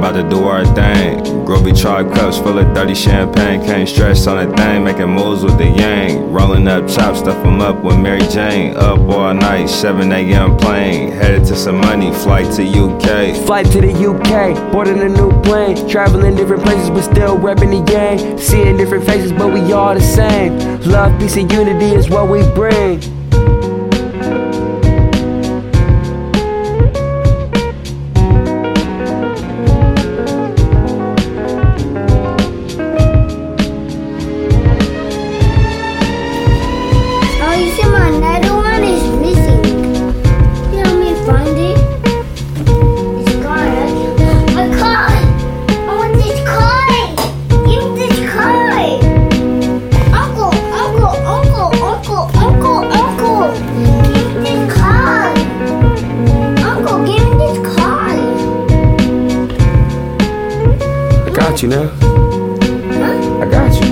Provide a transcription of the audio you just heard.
About to do our thing. Groovy tribe cups full of dirty champagne. Can't stress on a thing, making moves with the yang. Rolling up chops, stuff them up with Mary Jane. Up all night, 7 a.m. plane. Headed to some money, flight to UK. Flight to the UK, boarding a new plane. Traveling different places but still repping the gang. Seeing different faces but we all the same. Love, peace and unity is what we bring. I got you now. I got you.